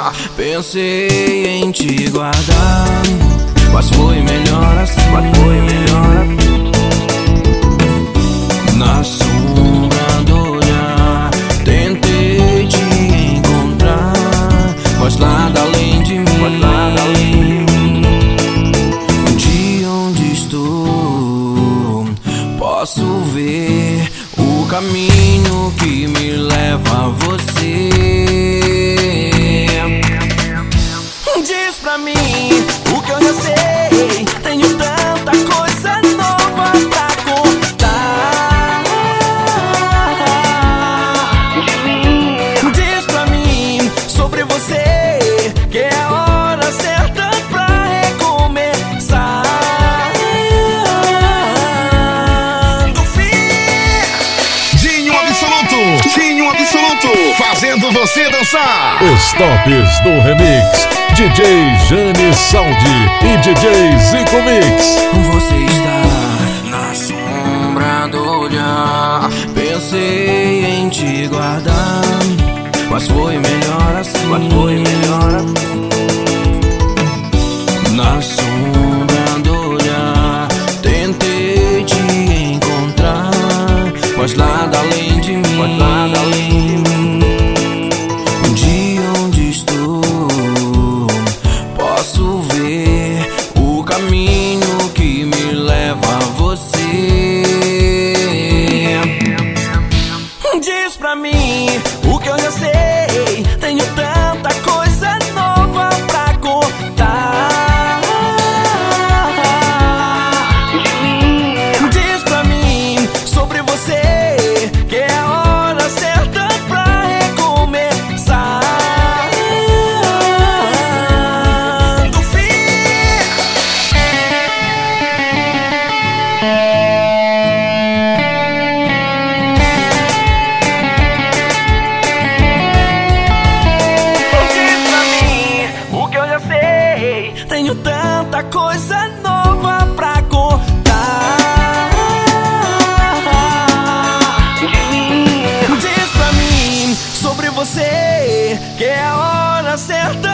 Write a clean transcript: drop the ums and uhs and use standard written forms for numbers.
Pensei em te guardar, mas foi melhor assim. Na sombra do olhar tentei te encontrar, mas nada além de mim. De onde estou, posso ver o caminho que me leva a você. Diz pra mim o que eu já sei, tenho tanta coisa nova pra contar. Diz pra mim sobre você, que é a hora certa pra recomeçar. Do fim. Dinho Absoluto, fazendo você dançar. Os tops do remix, DJ Jane Saudi e DJ Zico Mix. Você está na sombra do olhar, pensei em te guardar, mas foi melhor assim. Na sombra do olhar tentei te encontrar, mas nada além de mim. De onde estou, posso ver o caminho que me leva a você. Diz pra mim o que eu já sei, tenho tanta coisa nova pra contar. Diz pra mim sobre você, que é a hora certa pra recomeçar. Do fim. Diz pra mim o que eu já sei, tenho tanta coisa nova pra contar. Diz pra mim sobre você, que é a hora certa